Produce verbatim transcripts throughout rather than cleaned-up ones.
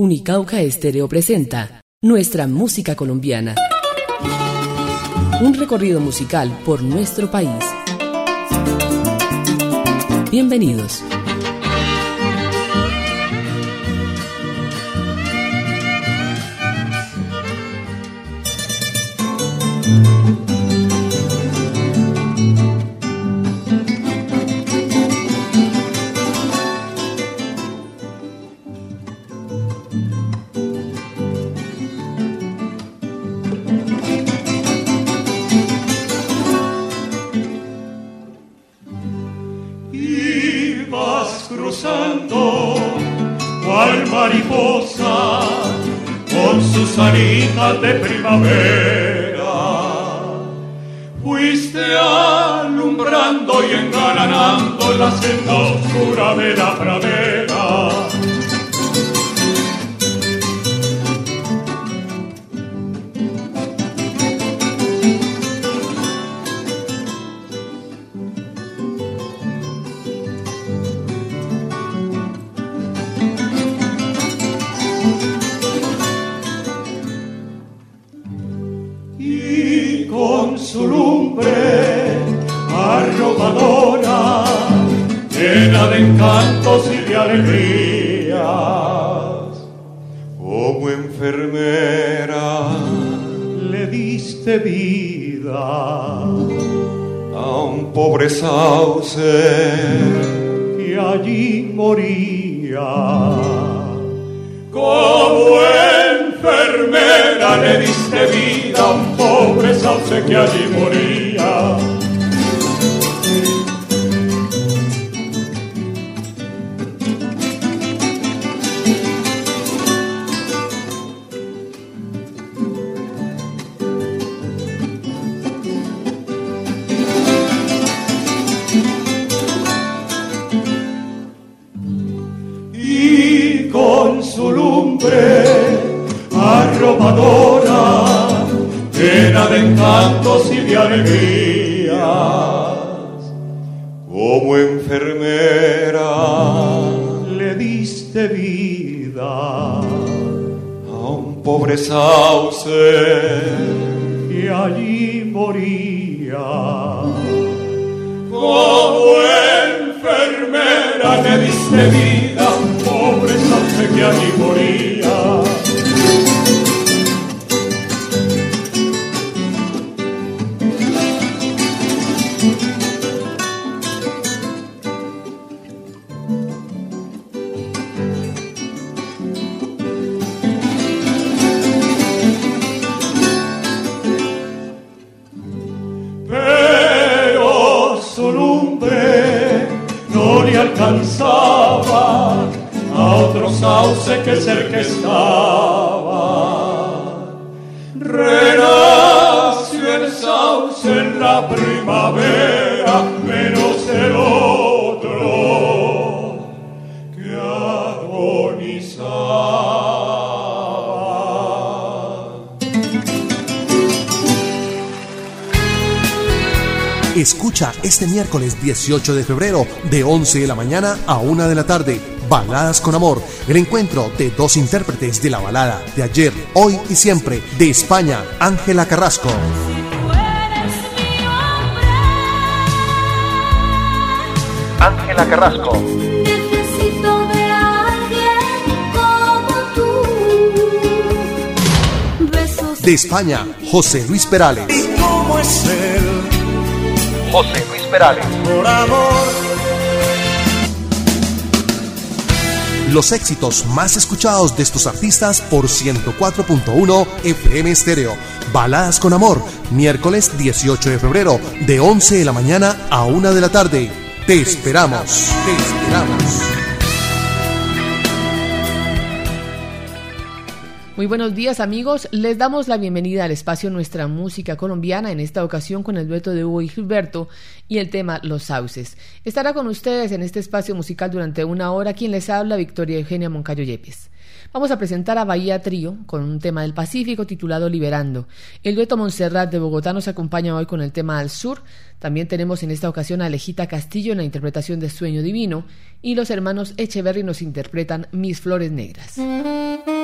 Unicauca Estéreo presenta Nuestra Música Colombiana. Un recorrido musical por nuestro país. Bienvenidos. Cruzando cual mariposa con sus alitas de primavera, fuiste alumbrando y engalanando la senda oscura de la pradera. Su lumbre arrobadora, llena de encantos y de alegrías, como enfermera le diste vida a un pobre sauce que allí moría. Como enfermera le diste vida a un pobre sauce que allí moría. Y con su lumbre arrobadora, llena de encantos y de alegrías, como enfermera le diste vida a un pobre sauce que allí moría. Como enfermera le diste vida a un pobre sauce que allí moría. Alcanzaba a otro sauce que cerca estaba. Renació el sauce en la primavera, menos el otro que agonizaba. Escucha este miércoles dieciocho de febrero de once de la mañana a una de la tarde, Baladas con Amor, el encuentro de dos intérpretes de la balada de ayer, hoy y siempre, de España, Ángela Carrasco. Ángela Carrasco. Necesito de alguien como tú. Besos. De España, José Luis Perales. ¿Y cómo es él? José Luis Perales. Por amor. Los éxitos más escuchados de estos artistas por ciento cuatro punto uno F M Estéreo. Baladas con Amor, miércoles dieciocho de febrero, de once de la mañana a una de la tarde. Te esperamos, te esperamos. Muy buenos días, amigos, les damos la bienvenida al espacio Nuestra Música Colombiana, en esta ocasión con el dueto de Hugo y Gilberto y el tema Los Sauces. Estará con ustedes en este espacio musical durante una hora quien les habla, Victoria Eugenia Moncayo Yepes. Vamos a presentar a Bahía Trío con un tema del Pacífico titulado Liberando. El dueto Montserrat de Bogotá nos acompaña hoy con el tema Al Sur. También tenemos en esta ocasión a Alejita Castillo en la interpretación de Sueño Divino, y los hermanos Echeverry nos interpretan Mis Flores Negras.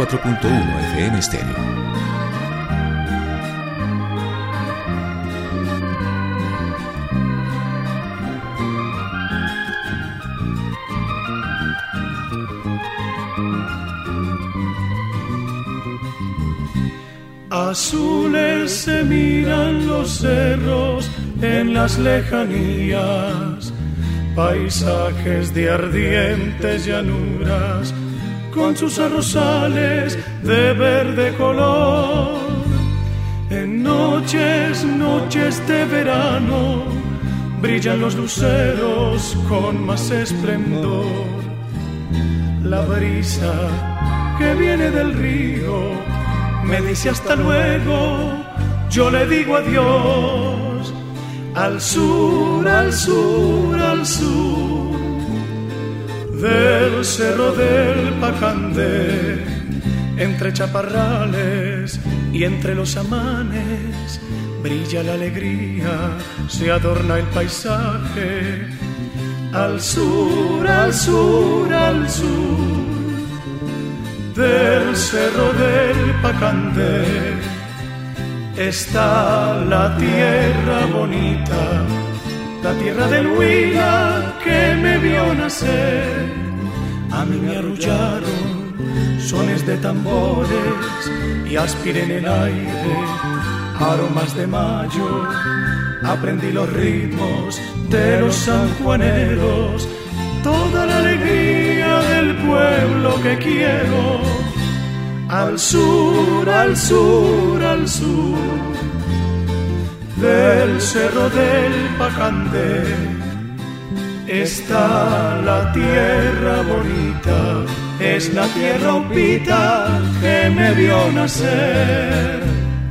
cuatro punto uno F M Stereo. Azules se miran los cerros en las lejanías, paisajes de ardientes llanuras con sus arrozales de verde color. En noches, noches de verano brillan los luceros con más esplendor. La brisa que viene del río me dice hasta luego, yo le digo adiós. Al sur, al sur, al sur del cerro del Pacandé, entre chaparrales y entre los amanes, brilla la alegría, se adorna el paisaje. Al sur, al sur, al sur del cerro del Pacandé está la tierra bonita, la tierra del Huila que me vio nacer. A mí me arrullaron sones de tambores y aspiré en el aire aromas de mayo. Aprendí los ritmos de los sanjuaneros, toda la alegría del pueblo que quiero. Al sur, al sur, al sur del cerro del Pacandé está la tierra bonita, es la tierra upita que me vio nacer.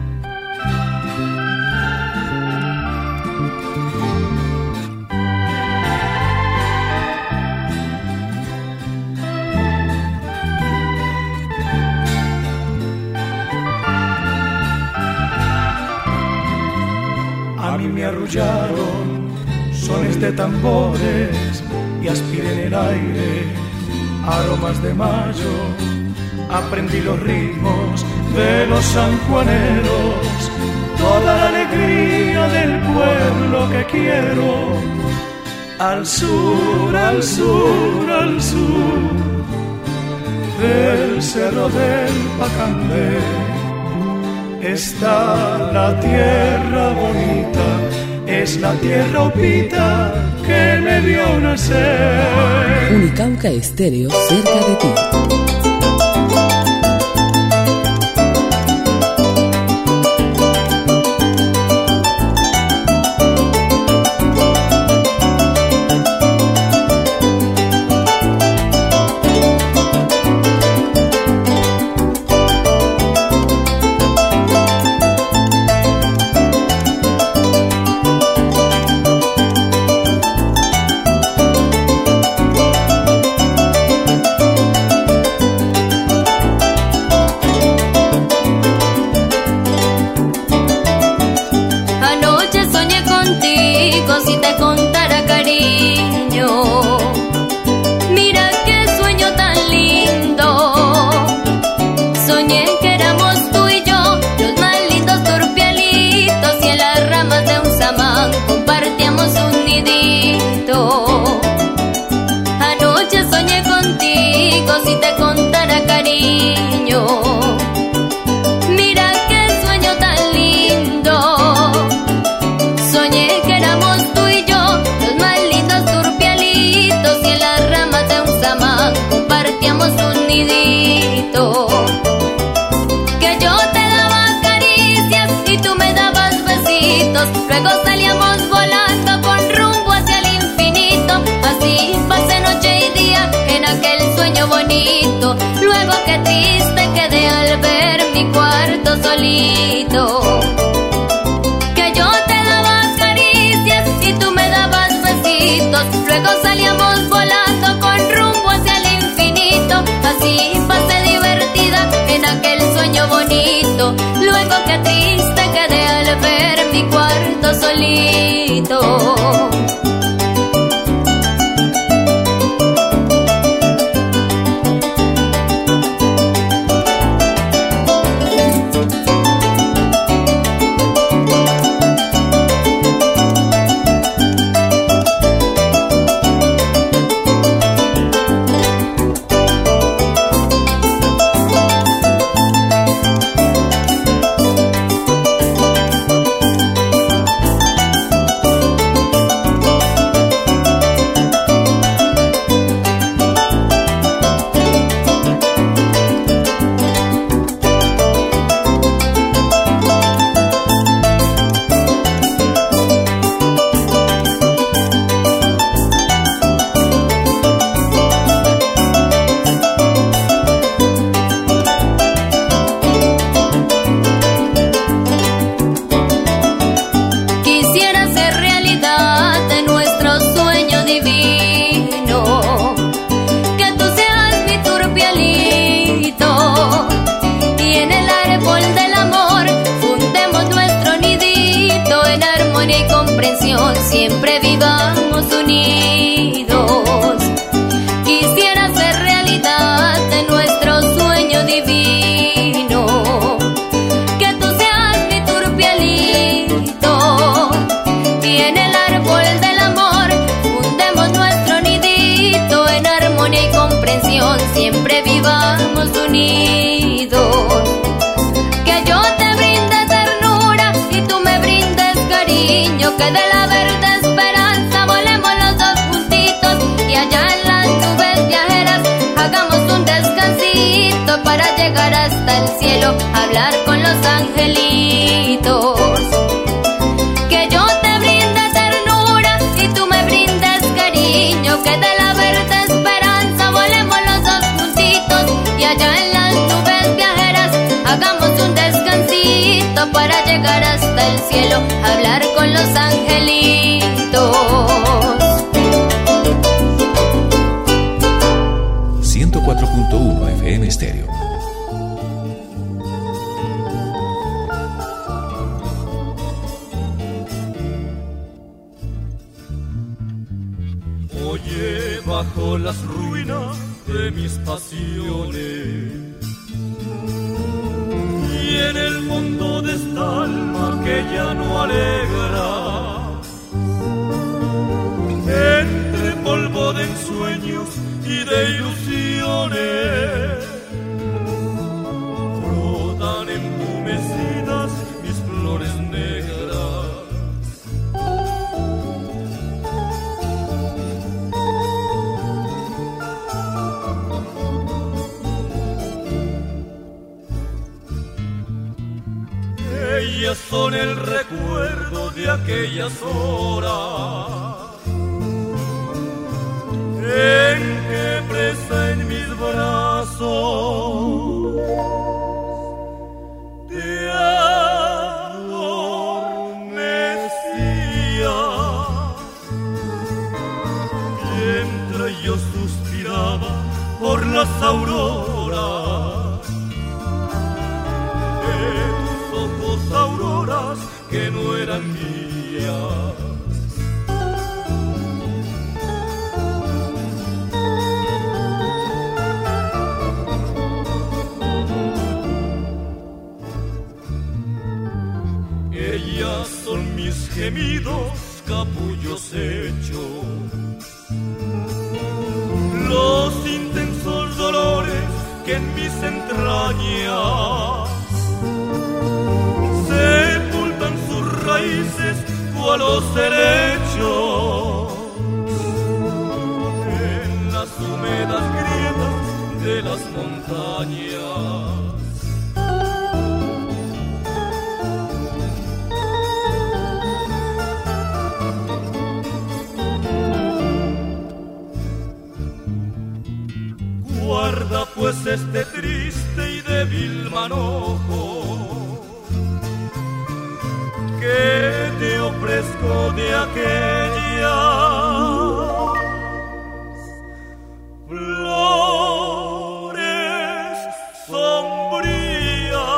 Me arrullaron sones de tambores y aspiré en el aire aromas de mayo. Aprendí los ritmos de los sanjuaneros, toda la alegría del pueblo que quiero. Al sur, al sur, al sur del cerro del Pacandé está la tierra bonita, es la tierra upita que me vio nacer. Unicauca Estéreo, cerca de ti. Luego salíamos volando con rumbo hacia el infinito. Así pasé noche y día en aquel sueño bonito. Luego qué triste quedé al ver mi cuarto solito. Que yo te daba caricias y tú me dabas besitos. Luego salíamos volando con rumbo hacia el infinito. Así pasé divertida en aquel sueño bonito. Luego qué triste quedé al ver mi cuarto solito. comprensión siempre vivamos unidos. Quisiera hacer realidad de nuestro sueño divino, que tú seas mi turpialito y en el árbol del amor fundemos nuestro nidito. En armonía y comprensión siempre vivamos unidos. Que yo te brinde ternura y tú me brindes cariño, que de la verde esperanza volemos los dos juntitos y allá en las nubes viajeras hagamos un descansito para llegar hasta el cielo, hablar con los angelitos. Que yo te brinde ternura y tú me brindes cariño, que de la verde esperanza volemos los dos juntitos y allá en las nubes viajeras hagamos un descansito para llegar hasta el cielo, hablar con los angelitos. ciento cuatro punto uno F M Estéreo. Oye, bajo las ruinas de mis pasiones y en el fondo de esta alma que ya no alegra, entre polvo de ensueños y de ilusiones, brotan entumecidas mis flores negras. Ellas son el recuerdo de aquellas horas en que presa en mis brazos te adormecía, mientras yo suspiraba por las auroras de tus ojos, auroras que no eran mías. Ellas son mis gemidos, capullos hechos, los intensos dolores que en mis entrañas sepultan sus raíces cual los helechos en las húmedas grietas de las montañas. Guarda pues este triste y débil manojo que te ofrezco de aquellas flores sombrías.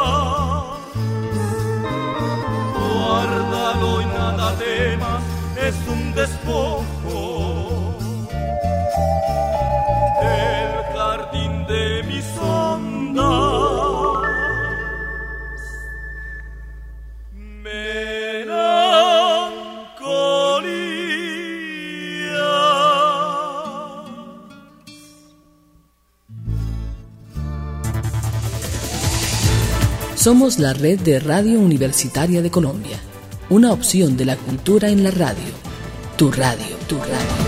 Guárdalo y nada temas, es un despojo del jardín de mis ondas. Melancolía. Somos la red de Radio Universitaria de Colombia, una opción de la cultura en la radio. Tu radio, tu radio.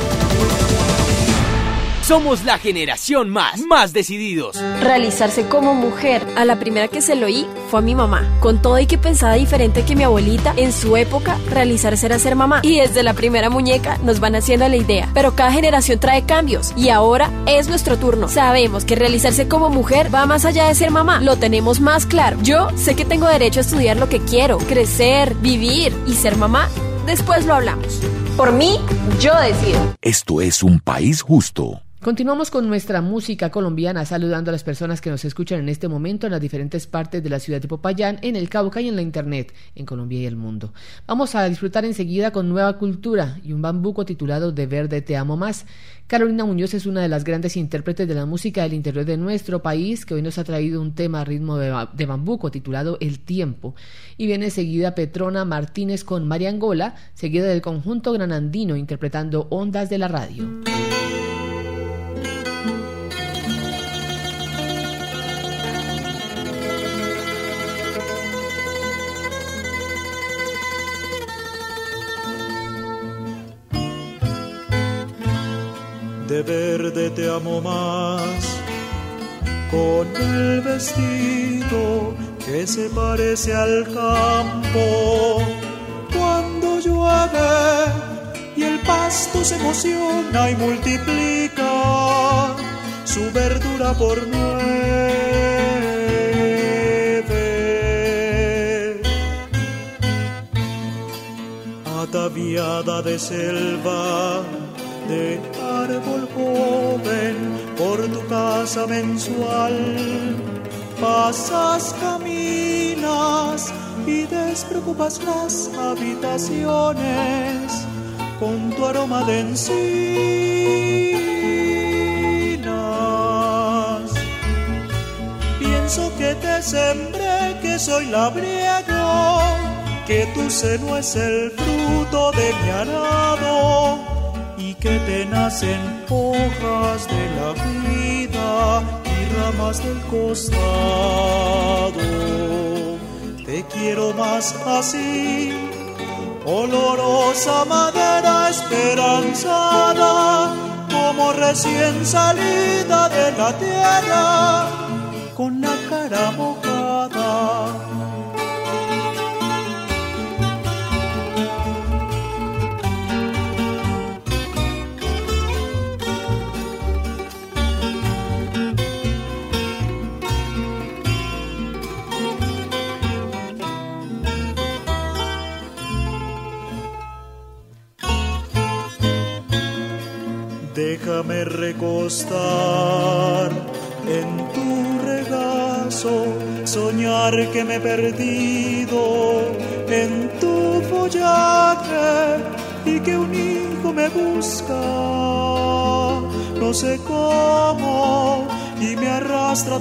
Somos la generación más, más decididos. Realizarse como mujer. A la primera que se lo oí fue a mi mamá. Con todo y que pensaba diferente que mi abuelita, en su época, realizarse era ser mamá. Y desde la primera muñeca nos van haciendo la idea. Pero cada generación trae cambios. Y ahora es nuestro turno. Sabemos que realizarse como mujer va más allá de ser mamá. Lo tenemos más claro. Yo sé que tengo derecho a estudiar lo que quiero, crecer, vivir y ser mamá. Después lo hablamos. Por mí, yo decido. Esto es un país justo. Continuamos con nuestra música colombiana, saludando a las personas que nos escuchan en este momento en las diferentes partes de la ciudad de Popayán, en el Cauca y en la internet, en Colombia y el mundo. Vamos a disfrutar enseguida con Nueva Cultura y un bambuco titulado De Verde Te Amo Más. Carolina Muñoz es una de las grandes intérpretes de la música del interior de nuestro país, que hoy nos ha traído un tema a ritmo de, de bambuco titulado El Tiempo. Y viene enseguida Petrona Martínez con Mariangola, seguida del conjunto granandino interpretando Ondas de la Radio. De verde te amo más, con el vestido que se parece al campo. Cuando llueve y el pasto se emociona y multiplica su verdura por nueve. Ataviada de selva, de árbol joven, por tu casa mensual pasas, caminas y despreocupas las habitaciones con tu aroma de encinas. Pienso que te sembré, que soy labriego, que tu seno es el fruto de mi arado, y que te nacen hojas de la vida y ramas del costado. Te quiero más así, olorosa madera esperanzada, como recién salida de la tierra, con la cara mojada. Déjame recostar en tu regazo, soñar que me he perdido en tu follaje y que un hijo me busca, no sé cómo, y me arrastra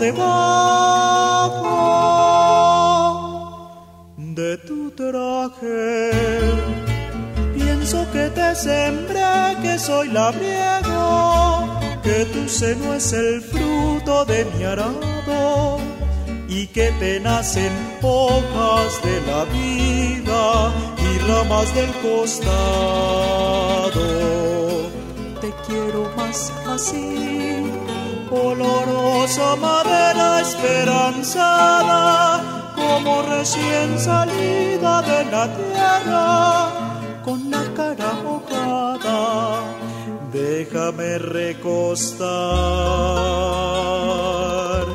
debajo de tu traje. Pienso que te sembré, que soy labriego, que tu seno es el fruto de mi arado, y que te nacen hojas de la vida y ramas del costado. Te quiero más así, olorosa madera esperanzada, como recién salida de la tierra, con la cara mojada. Déjame recostar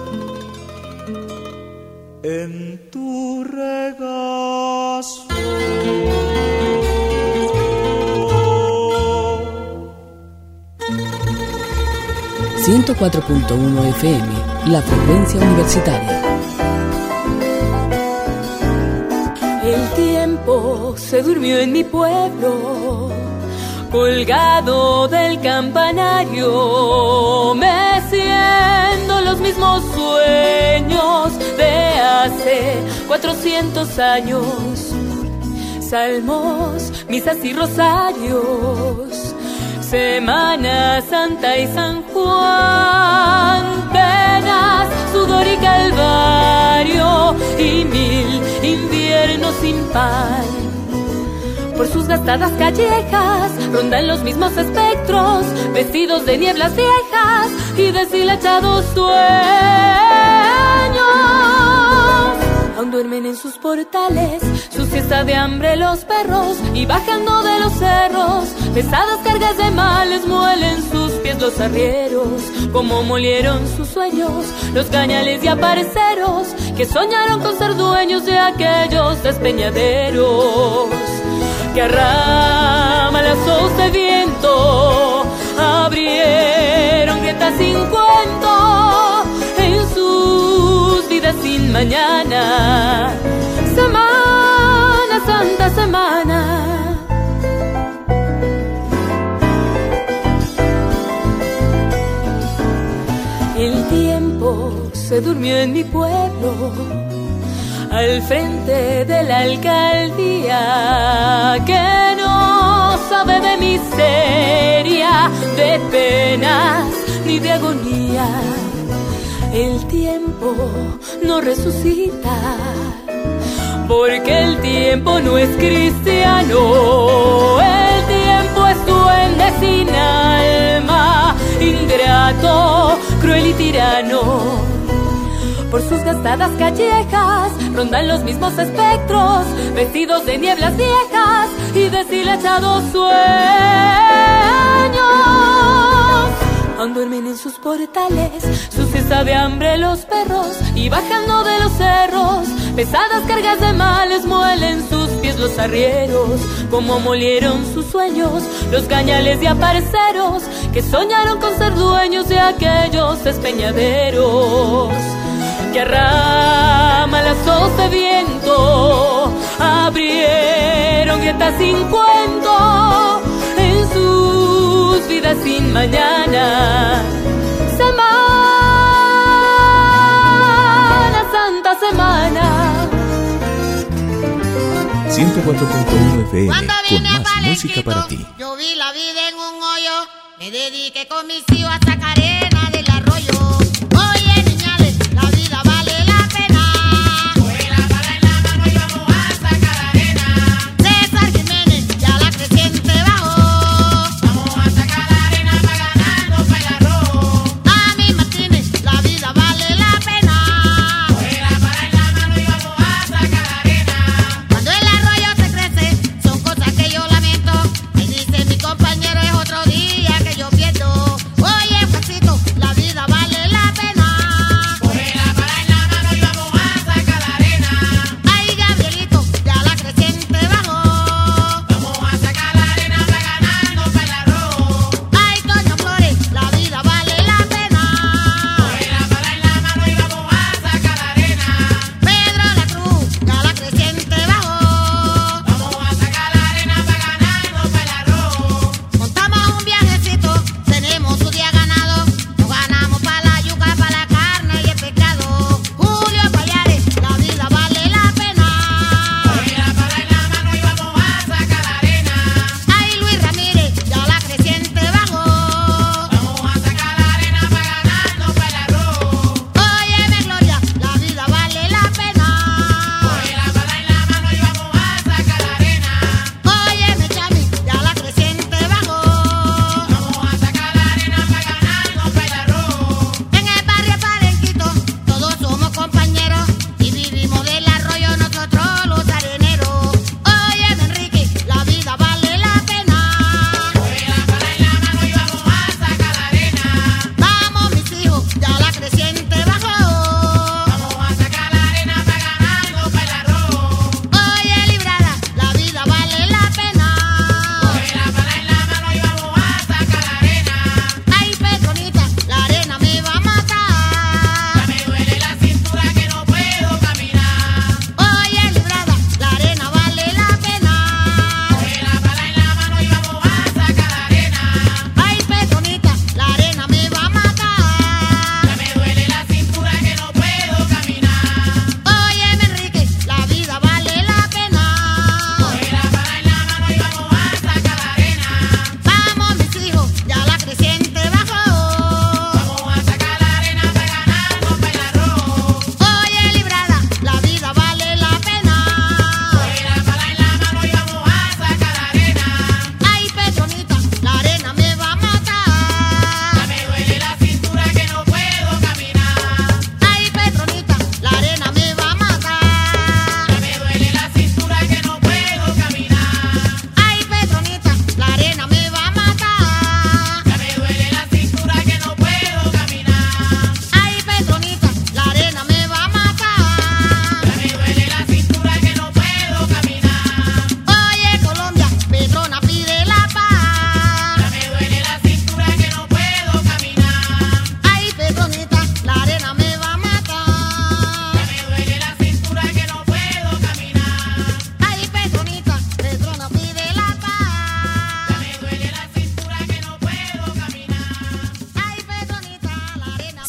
en tu regazo. ciento cuatro punto uno F M, la frecuencia universitaria. El tiempo se durmió en mi pueblo, colgado del campanario, meciendo los mismos sueños de hace cuatrocientos años. Salmos, misas y rosarios, Semana Santa y San Juan, penas, sudor y calvario, y mil inviernos sin pan. Por sus gastadas callejas rondan los mismos espectros, vestidos de nieblas viejas y deshilachados sueños. Aún duermen en sus portales, su siesta de hambre los perros, y bajando de los cerros, pesadas cargas de males muelen sus pies los arrieros, como molieron sus sueños los cañales y apareceros, que soñaron con ser dueños de aquellos despeñaderos. Que arrama lazos de viento, abrieron está sin cuento en sus vidas sin mañana. Semana Santa, semana. El tiempo se durmió en mi pueblo, al frente de la alcaldía, que no sabe de miseria, de penas ni de agonía. El tiempo no resucita, porque el tiempo no es cristiano. El tiempo es duende sin alma, ingrato, cruel y tirano. Por sus gastadas callejas rondan los mismos espectros, vestidos de nieblas viejas y deshilachados sueños. Aún duermen en sus portales, su siesta de hambre los perros, y bajando de los cerros, pesadas cargas de males muelen sus pies los arrieros. Como molieron sus sueños los cañales y aparceros, que soñaron con ser dueños de aquellos despeñaderos. Que a ramalazos de viento abrieron grietas sin cuento en sus vidas sin mañana. Semana Santa, semana. ciento cuatro punto uno F M, con más música para ti. Yo vi la vida en un hoyo, me dediqué con mis hijos a sacar arena del arroyo. Oye, niñales, la vida vale la pena. Coge la pala en la mano y vamos a sacar arena. César Jiménez, ya la creciente bajó. Vamos a sacar arena para ganarnos para el arroz. A mí Martínez, la vida vale la pena. Coge la pala en la mano y vamos a sacar arena. Cuando el arroyo se crece, son cosas que yo lamento. Me dice mi compañero, es otro día que yo pierdo. Oye, Juancito, la vida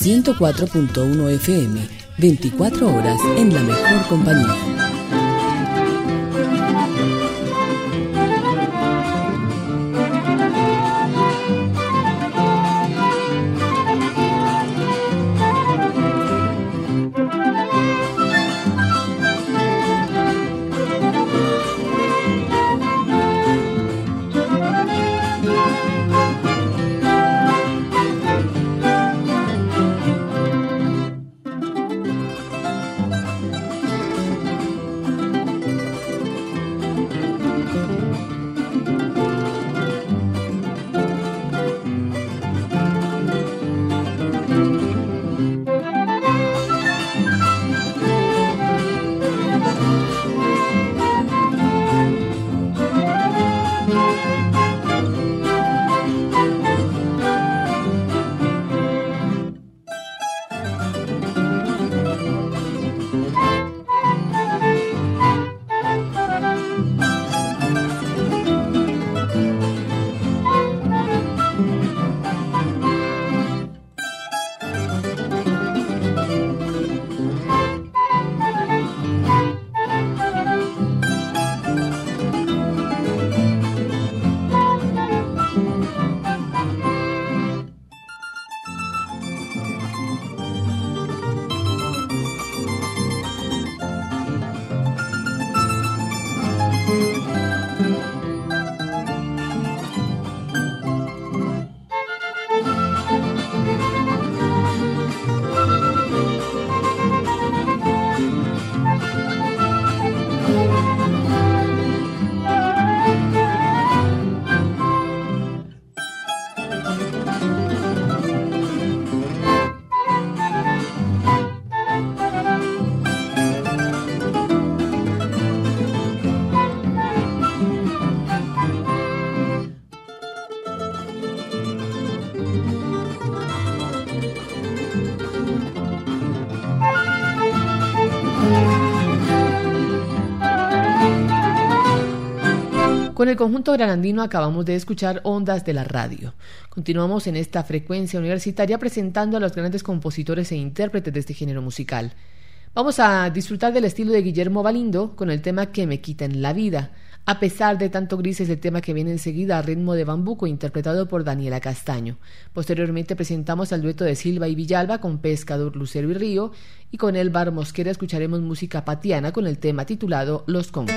ciento cuatro punto uno F M, veinticuatro horas en la mejor compañía. Con el conjunto granandino acabamos de escuchar Ondas de la Radio. Continuamos en esta frecuencia universitaria presentando a los grandes compositores e intérpretes de este género musical. Vamos a disfrutar del estilo de Guillermo Valindo con el tema Que me quitan la vida. A pesar de tanto gris es el tema que viene enseguida a ritmo de bambuco, interpretado por Daniela Castaño. Posteriormente presentamos al dueto de Silva y Villalba con Pescador, Lucero y Río, y con Elbar Mosquera escucharemos música patiana con el tema titulado Los Congos.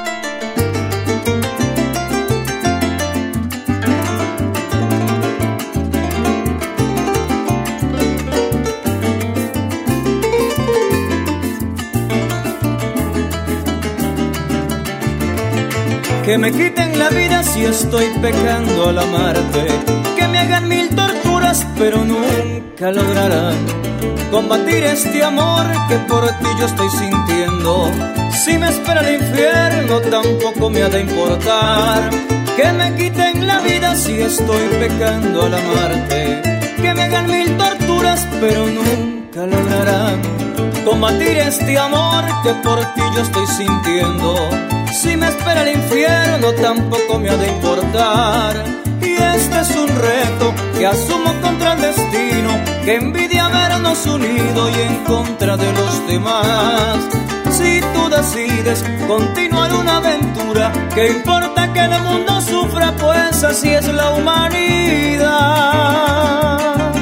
Que me quiten la vida si estoy pecando al amarte, que me hagan mil torturas pero nunca lograrán combatir este amor que por ti yo estoy sintiendo. Si me espera el infierno tampoco me ha de importar. Que me quiten la vida si estoy pecando al amarte, que me hagan mil torturas pero nunca lograrán combatir este amor que por ti yo estoy sintiendo. Si me espera el infierno tampoco me ha de importar. Y este es un reto que asumo contra el destino, que envidia habernos unido y en contra de los demás. Si tú decides continuar una aventura, ¿qué importa que el mundo sufra? Pues así es la humanidad.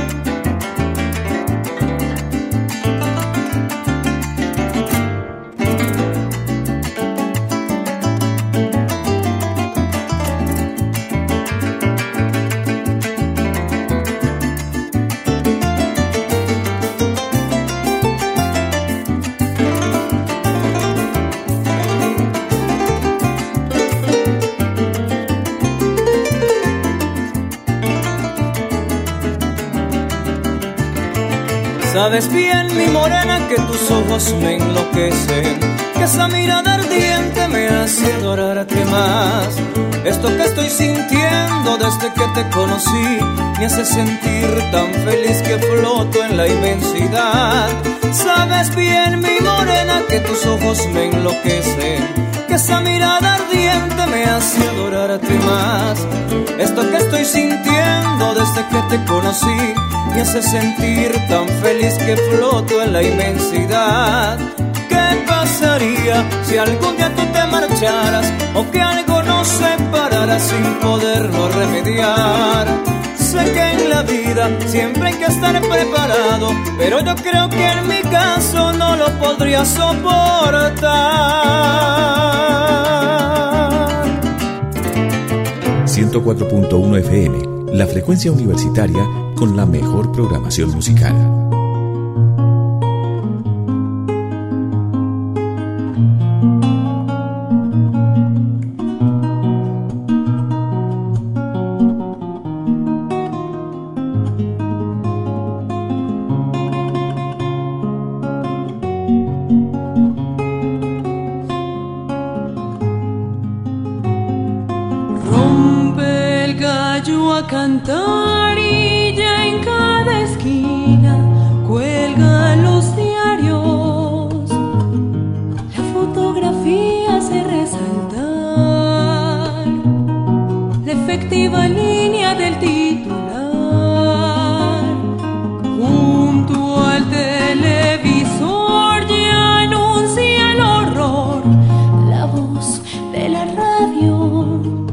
Sabes bien, mi morena, que tus ojos me enloquecen, que esa mirada ardiente me hace adorarte más. Esto que estoy sintiendo desde que te conocí me hace sentir tan feliz que floto en la inmensidad. Sabes bien, mi morena, que tus ojos me enloquecen, que esa mirada ardiente me hace adorarte más. Esto que estoy sintiendo desde que te conocí me hace sentir tan feliz que floto en la inmensidad. ¿Qué pasaría si algún día tú te marcharas o que algo nos separara sin podernos remediar? Sé que en la vida siempre hay que estar preparado, pero yo creo que en mi caso no lo podría soportar. ciento cuatro punto uno F M, la frecuencia universitaria con la mejor programación musical. Cantar y ya en cada esquina cuelgan los diarios, la fotografía hace resaltar la efectiva línea del titular. Junto al televisor ya anuncia el horror, la voz de la radio,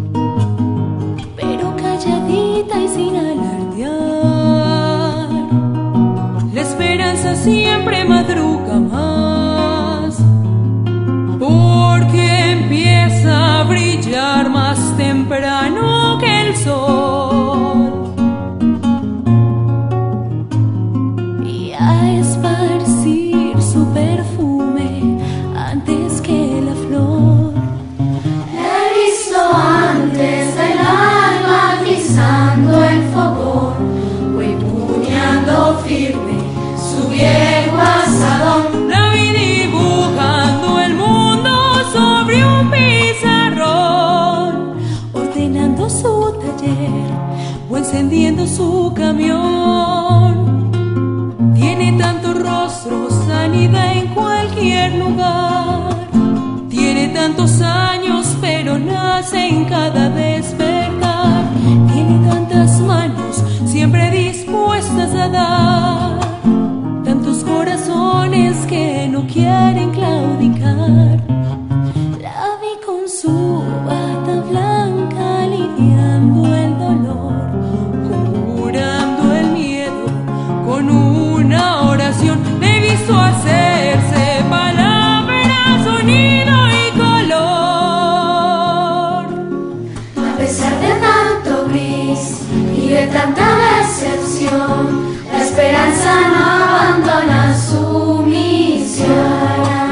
y sin alardear, la esperanza siempre madruga más, porque empieza a brillar más temprano que el sol y a esparcir su perfume antes que la flor. He visto antes del alma pisando el fogón, voy puñando firme su viejo asadón. La vi dibujando el mundo sobre un pizarrón, ordenando su taller o encendiendo su camión. Tiene tantos rostros, anida en cualquier lugar. Tiene tantos años, pero nace en cada despertar. Tiene tantas manos, siempre dispuestas a dar. Tantos corazones que no quieren claudicar. La vi con su bata blanca aliviando el dolor, curando el miedo con una oración. Le he visto hacerse palabras, sonido y color. A pesar de tanto gris y de tanta decepción, la esperanza no abandona su misión.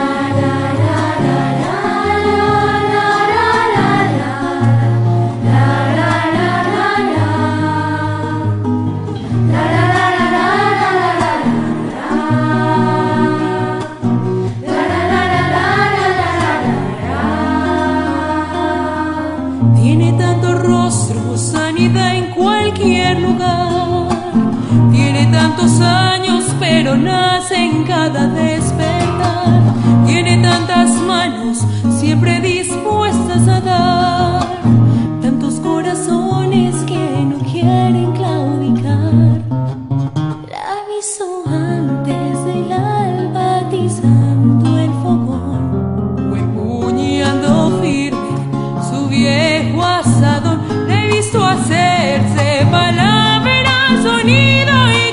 Tiene tantos rostros, sanidad en cualquier lugar. Tiene tantos años, pero nace en cada despertar. Tiene tantas manos, siempre dispuestas a dar. Tantos corazones que no quieren claudicar. La avisó antes del alba, atizando el fogón, fue puñando firme su viejo asadón. Le he visto hacerse palabras, sonido y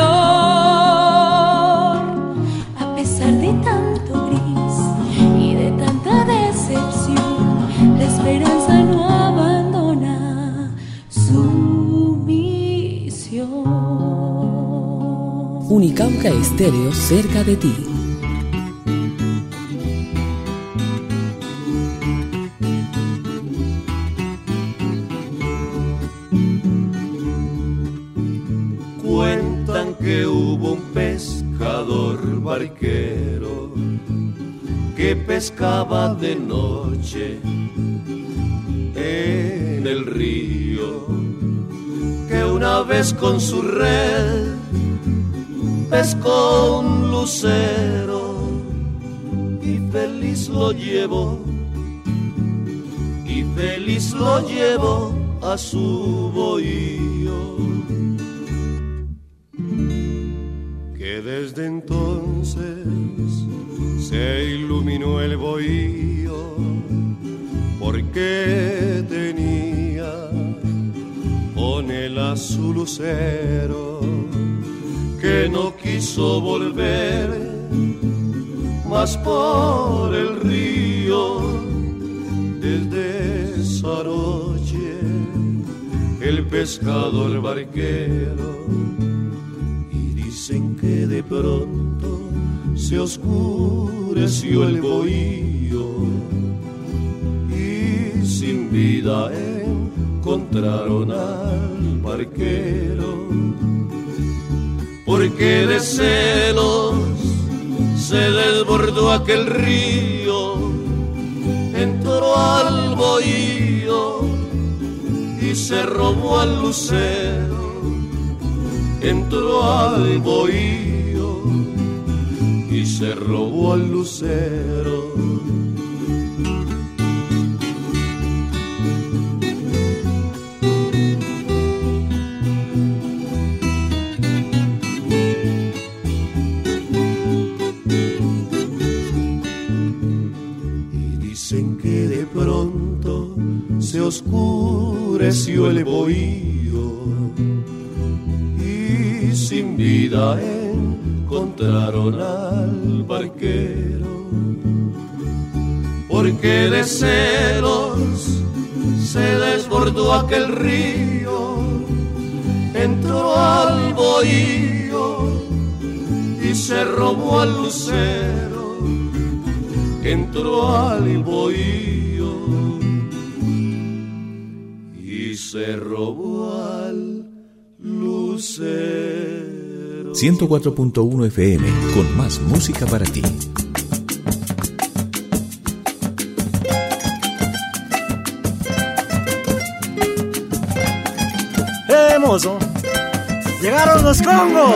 color. A pesar de tanto gris y de tanta decepción, la esperanza no abandona su misión. Unicauca Estéreo, cerca de ti. Cuentan que hubo un pescador barquero que pescaba de noche en el río, que una vez con su red pescó un lucero y feliz lo llevó y feliz lo llevo a su bohío. Que desde entonces se iluminó el bohío, porque tenía con él a su lucero, que no quiso volver más por el río. Desde esa noche el pescador barquero, y dicen que de pronto se oscureció el bohío, y sin vida encontraron al barquero, porque de celos se desbordó aquel río, entró al bohío y se robó al lucero, entró al bohío y se robó al lucero. Se oscureció el bohío y sin vida encontraron al barquero, porque de celos se desbordó aquel río, entró al bohío y se robó al lucero, entró al bohío se robó al lucero. ciento cuatro punto uno F M, con más música para ti. ¡Eh, mozo! ¡Llegaron los congos!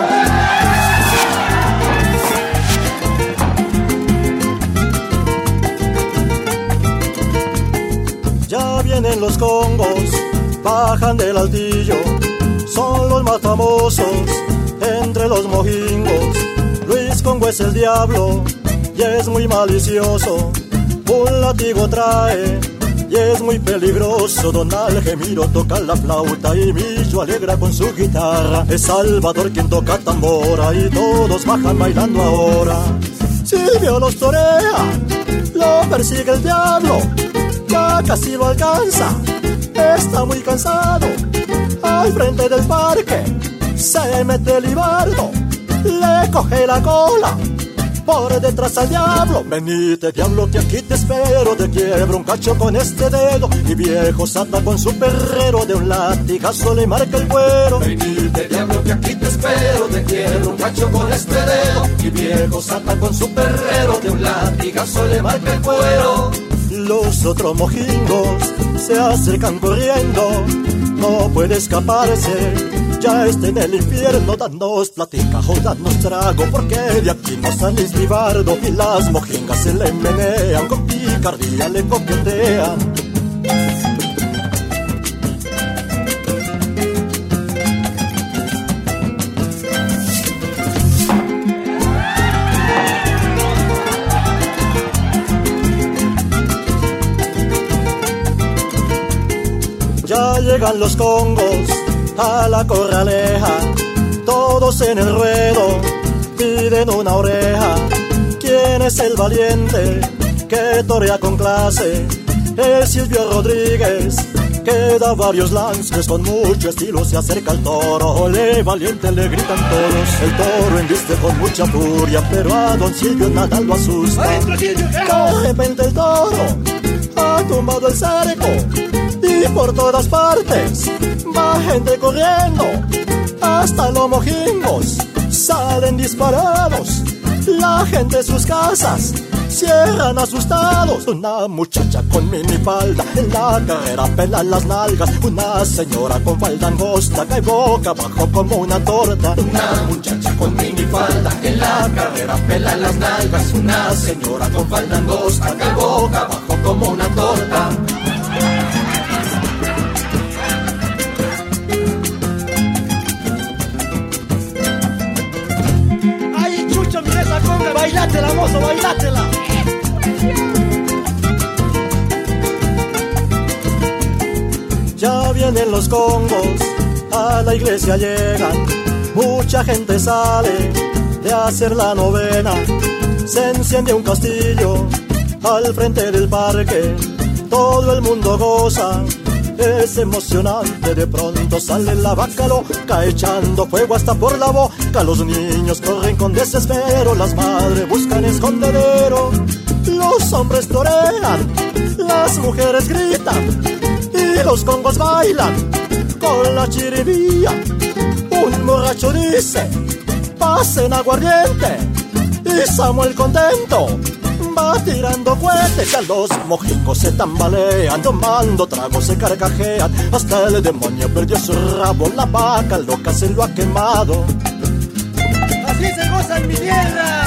Ya vienen los congos, bajan del altillo, son los más famosos entre los mojingos. Luis Congo es el diablo y es muy malicioso, un látigo trae y es muy peligroso. Don Algemiro toca la flauta y Millo alegra con su guitarra. Es Salvador quien toca tambora y todos bajan bailando ahora. Silvio los torea, lo persigue el diablo, ya casi lo alcanza. Está muy cansado, al frente del parque se mete el libardo, le coge la cola, por detrás al diablo. Venite diablo que aquí te espero, te quiebro un cacho con este dedo. Y viejo Sata con su perrero de un latigazo le marca el cuero. Venite diablo que aquí te espero, te quiebro un cacho con este dedo. Y viejo Sata con su perrero de un latigazo le marca el cuero. Los otros mojingos se acercan corriendo, no puede escaparse, ya está en el infierno. Danos platica, danos trago, porque de aquí no sales libardo. Y las mojingas se le menean, con picardía le coquetean. Ya llegan los congos a la corraleja, todos en el ruedo piden una oreja. ¿Quién es el valiente que torea con clase? Es Silvio Rodríguez, que da varios lances con mucho estilo. Se acerca al toro, ole valiente, le gritan todos. El toro embiste con mucha furia, pero a don Silvio nada lo asusta. De repente el toro ha tumbado el cerco y por todas partes va gente corriendo, hasta los mojingos salen disparados. La gente de sus casas cierran asustados. Una muchacha con minifalda en la carrera pela las nalgas. Una señora con falda angosta cae boca abajo como una torta. Una muchacha con minifalda en la carrera pela las nalgas. Una señora con falda angosta cae boca abajo como una torta. Bailátela, mozo, bailátela. Ya vienen los congos, a la iglesia llegan, mucha gente sale de hacer la novena. Se enciende un castillo al frente del parque, todo el mundo goza, es emocionante. De pronto sale la vaca loca echando fuego hasta por la boca. Los niños corren con desespero, las madres buscan escondedero. Los hombres torean, las mujeres gritan y los congos bailan con la chiribía. Un borracho dice, pasen aguardiente, y Samuel contento va tirando cohetes. Ya los mojicos se tambalean, tomando tragos se carcajean. Hasta el demonio perdió su rabo, la vaca loca se lo ha quemado. Así se goza en mi tierra.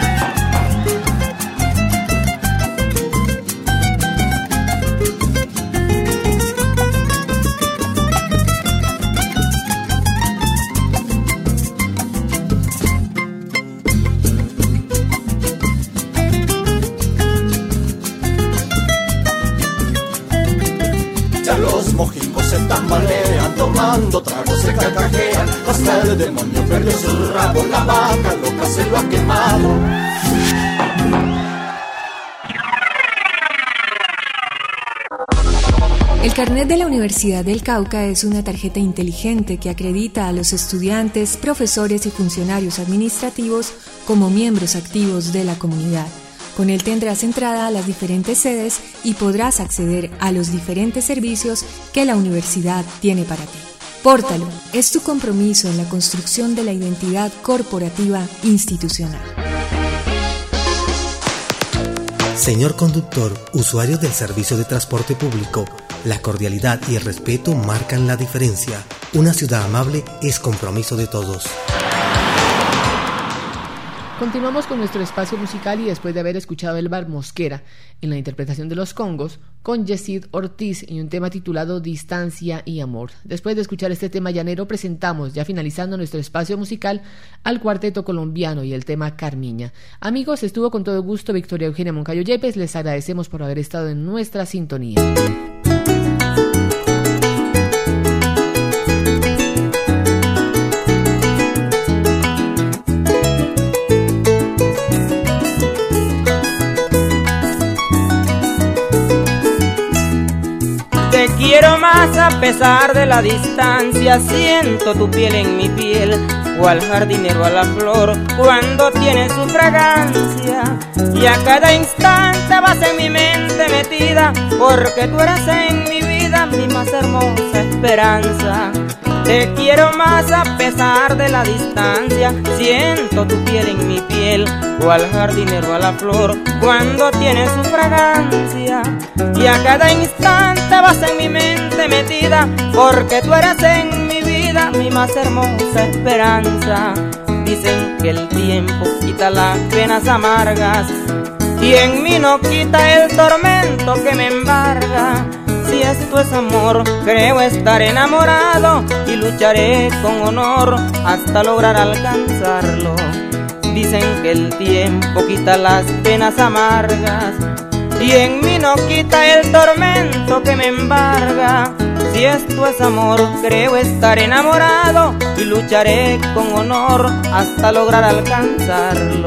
Se tambalean, tomando tragos se carcajean. Hasta el demonio perdió su rabo, la vaca loca se lo ha quemado. El carnet de la Universidad del Cauca es una tarjeta inteligente que acredita a los estudiantes, profesores y funcionarios administrativos como miembros activos de la comunidad. Con él tendrás entrada a las diferentes sedes y podrás acceder a los diferentes servicios que la universidad tiene para ti. Pórtalo, es tu compromiso en la construcción de la identidad corporativa institucional. Señor conductor, usuarios del servicio de transporte público, la cordialidad y el respeto marcan la diferencia. Una ciudad amable es compromiso de todos. Continuamos con nuestro espacio musical y después de haber escuchado el Bar Mosquera en la interpretación de los congos con Yesid Ortiz y un tema titulado Distancia y Amor. Después de escuchar este tema llanero presentamos, ya finalizando nuestro espacio musical, al cuarteto colombiano y el tema Carmiña. Amigos, estuvo con todo gusto Victoria Eugenia Moncayo Yepes, les agradecemos por haber estado en nuestra sintonía. Te quiero más a pesar de la distancia, siento tu piel en mi piel, cual jardinero a la flor cuando tiene su fragancia. Y a cada instante vas en mi mente metida, porque tú eres en mi vida mi más hermosa esperanza. Te quiero más a pesar de la distancia, siento tu piel en mi piel, cual jardinero a la flor cuando tiene su fragancia. Y a cada instante vas en mi mente metida, porque tú eres en mi vida mi más hermosa esperanza. Dicen que el tiempo quita las penas amargas y en mí no quita el tormento que me embarga. Si esto es amor, creo estar enamorado y lucharé con honor hasta lograr alcanzarlo. Dicen que el tiempo quita las penas amargas y en mí no quita el tormento que me embarga. Si esto es amor, creo estar enamorado y lucharé con honor hasta lograr alcanzarlo.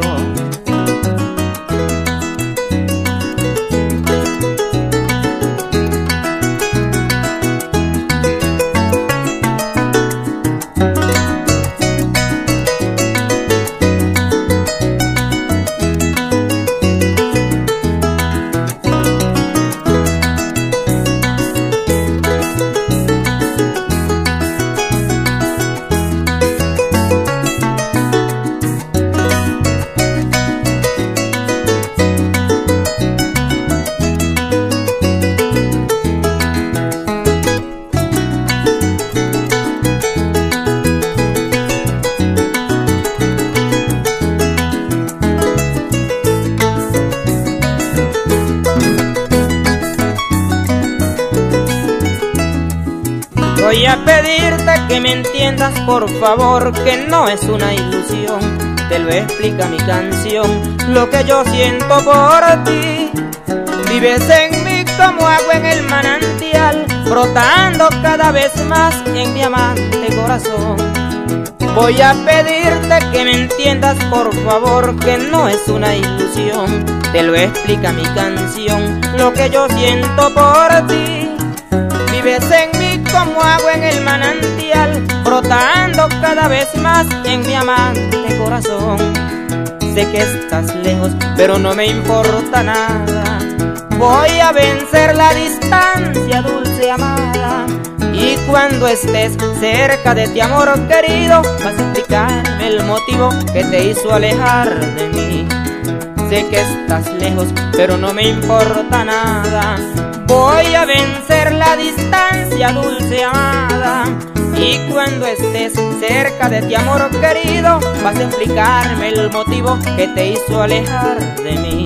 Voy a pedirte que me entiendas por favor, que no es una ilusión te lo explica mi canción, lo que yo siento por ti. Vives en mí como agua en el manantial, brotando cada vez más en mi amante corazón. Voy a pedirte que me entiendas por favor, que no es una ilusión, te lo explica mi canción, lo que yo siento por ti. Vives en mí como agua en el manantial, brotando cada vez más en mi amante corazón. Sé que estás lejos, pero no me importa nada. Voy a vencer la distancia, dulce amada. Y cuando estés cerca de ti, amor querido, vas a explicarme el motivo que te hizo alejar de mí. Sé que estás lejos, pero no me importa nada. Voy a vencer la distancia, dulce amada. Y cuando estés cerca de ti, amor querido, vas a explicarme el motivo que te hizo alejar de mí.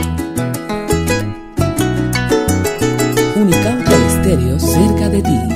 Unicauca Estéreo, cerca de ti.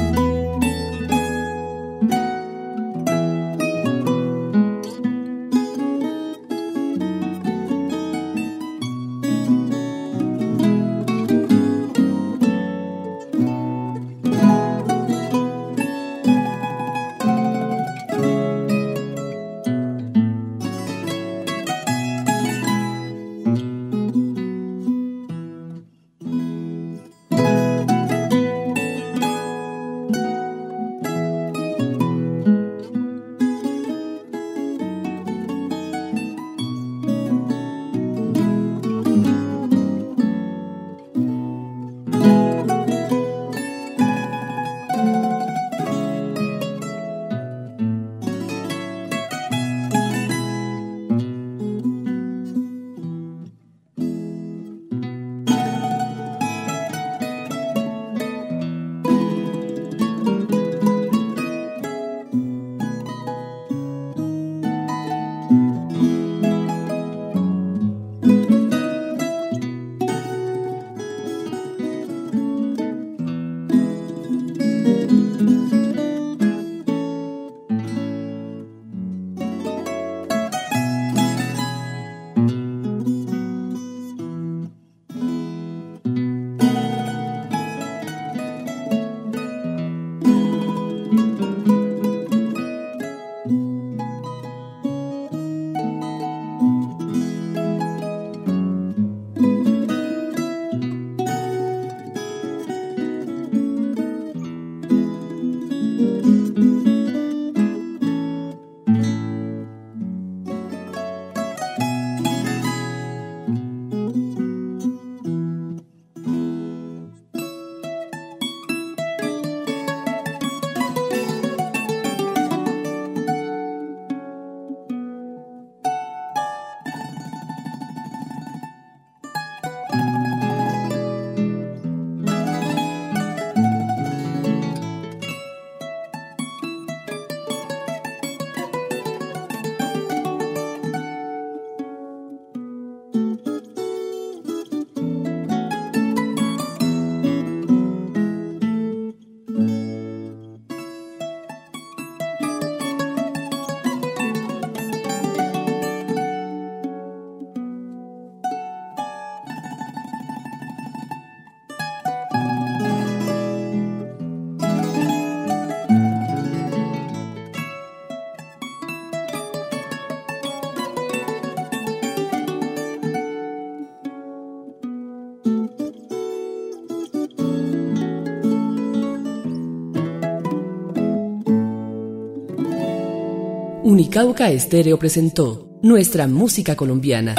Unicauca Estéreo presentó Nuestra Música Colombiana.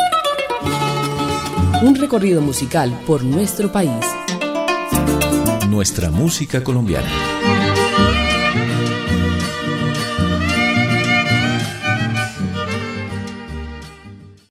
Un recorrido musical por nuestro país. Nuestra Música Colombiana.